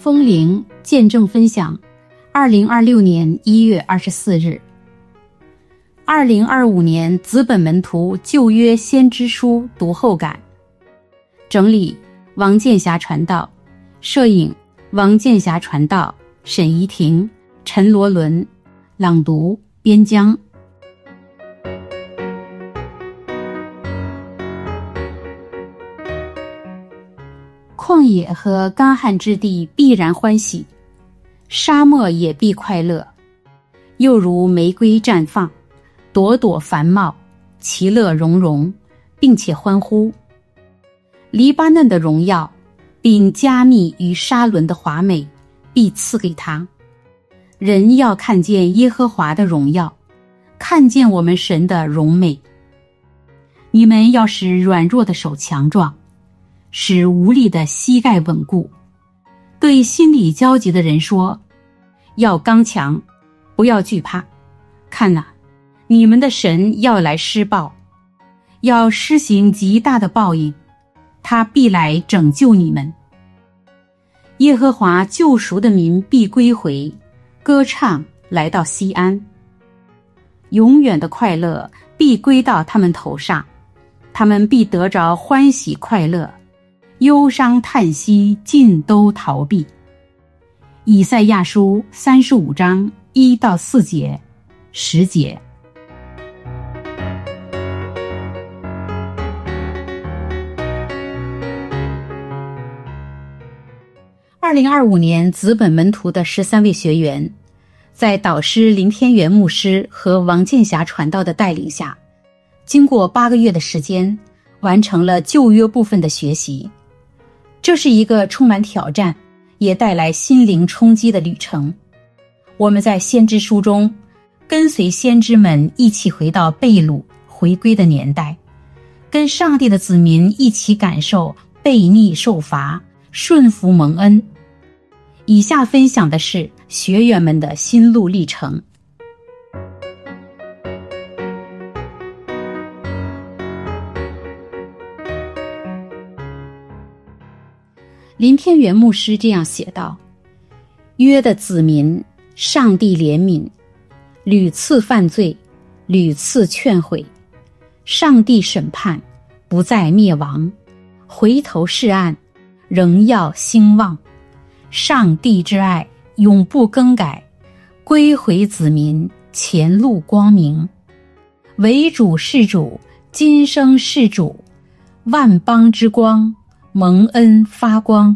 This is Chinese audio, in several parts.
风铃见证分享2026年1月24日2025年子本门徒旧约先知书读后感，整理王建霞传道，摄影王建霞传道，沈怡婷、陈罗伦，朗读边疆。旷野和干旱之地必然欢喜，沙漠也必快乐，又如玫瑰绽放，朵朵繁茂，其乐融融，并且欢呼。黎巴嫩的荣耀，并加密与沙伦的华美，必赐给他。人要看见耶和华的荣耀，看见我们神的荣美。你们要使软弱的手强壮，使无力的膝盖稳固。对心里焦急的人说，要刚强，不要惧怕。看哪，你们的神要来施报，要施行极大的报应，他必来拯救你们。耶和华救赎的民必归回，歌唱来到西安。永远的快乐必归到他们头上，他们必得着欢喜快乐，忧伤叹息尽都逃避。以赛亚书35章1到4节、10节。2025年子本门徒的13位学员，在导师林天元牧师和王建霞传道的带领下，经过8个月的时间，完成了旧约部分的学习。这是一个充满挑战，也带来心灵冲击的旅程。我们在先知书中，跟随先知们一起回到被掳回归的年代，跟上帝的子民一起感受悖逆受罚、顺服蒙恩。以下分享的是学员们的心路历程。林天元牧师这样写道：约的子民，上帝怜悯，屡次犯罪，屡次劝悔，上帝审判，不再灭亡，回头是岸，仍要兴旺。上帝之爱永不更改，归回子民，前路光明。为主是主，今生是主，万邦之光，蒙恩发光。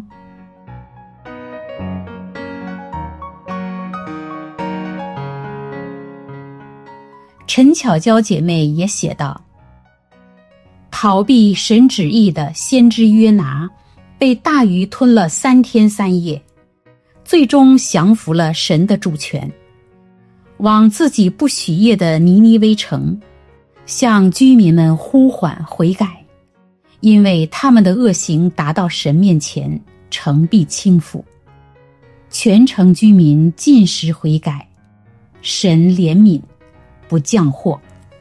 陈巧娇姐妹也写道：逃避神旨意的先知约拿，被大鱼吞了3天3夜，最终降服了神的主权，往自己不许业的尼尼微城，向居民们呼唤悔改，因为他们的恶行达到神面前，城必倾覆。全城居民尽时悔改，神怜悯，不降祸。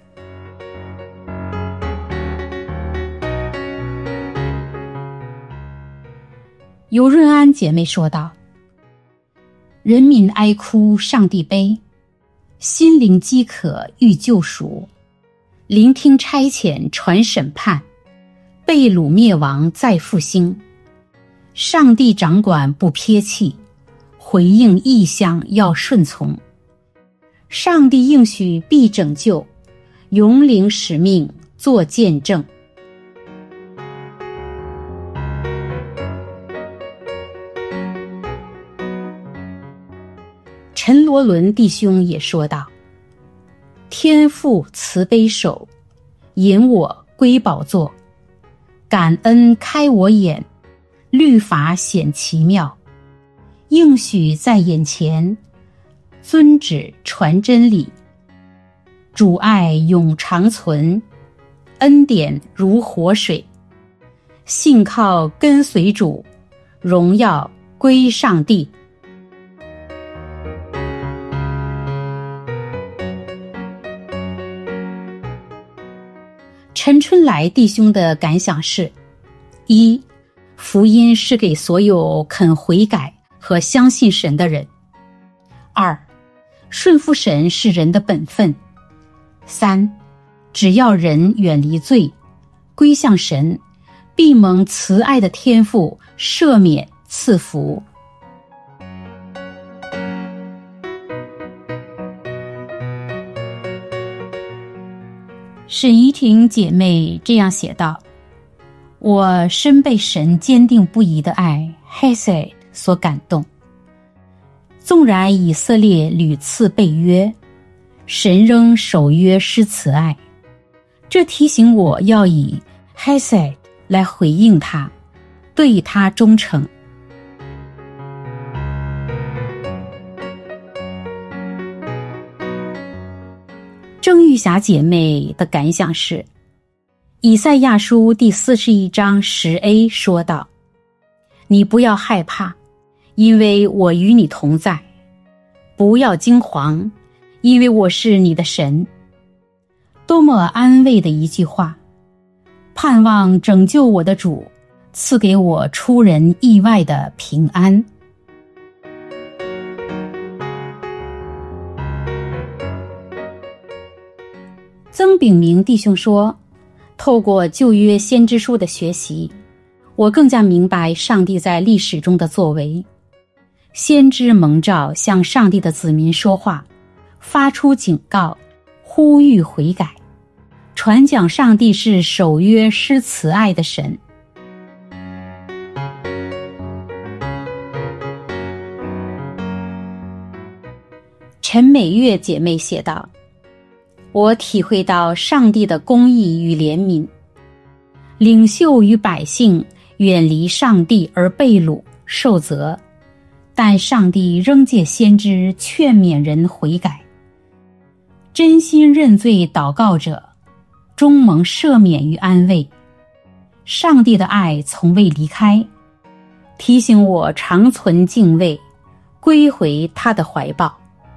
尤润安姐妹说道：人民哀哭，上帝悲，心灵饥渴欲救赎，聆听差遣传审判，被掳灭亡再复兴。上帝掌管不撇弃，回应意向要顺从。上帝应许必拯救，永领使命做见证。陈罗伦弟兄也说道：天父慈悲手，引我归宝座，感恩开我眼，律法显奇妙，应许在眼前，遵旨传真理，主爱永长存，恩典如活水，信靠跟随主，荣耀归上帝。陈春来弟兄的感想是：一、福音是给所有肯悔改和相信神的人。2. 顺服神是人的本分。3. 只要人远离罪，归向神，必蒙慈爱的天父赦免赐福。沈怡婷姐妹这样写道：我深被神坚定不移的爱 Hesed 所感动。纵然以色列屡次背约，神仍守约施慈爱，这提醒我要以 Hesed 来回应他，对他忠诚。郑玉霞姐妹的感想是，以赛亚书第41章10a 说道：你不要害怕，因为我与你同在；不要惊惶，因为我是你的神。多么安慰的一句话！盼望拯救我的主赐给我出人意外的平安。曾炳明弟兄说，透过旧约先知书的学习，我更加明白上帝在历史中的作为。先知蒙召向上帝的子民说话，发出警告，呼吁悔改，传讲上帝是守约施慈爱的神。陈美月姐妹写道：我体会到上帝的公义与怜悯，领袖与百姓远离上帝而被掳受责，但上帝仍借先知劝勉人悔改。真心认罪祷告者终蒙赦免与安慰。上帝的爱从未离开，提醒我常存敬畏，归回他的怀抱。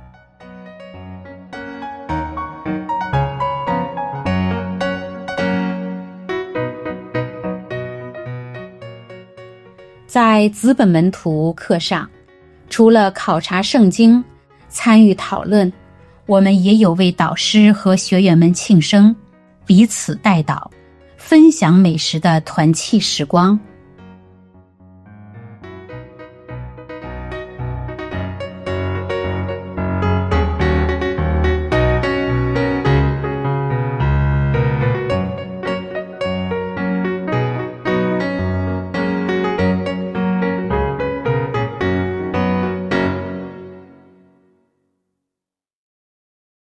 在资本门徒课上，除了考察圣经、参与讨论，我们也有为导师和学员们庆生，彼此代祷，分享美食的团契时光。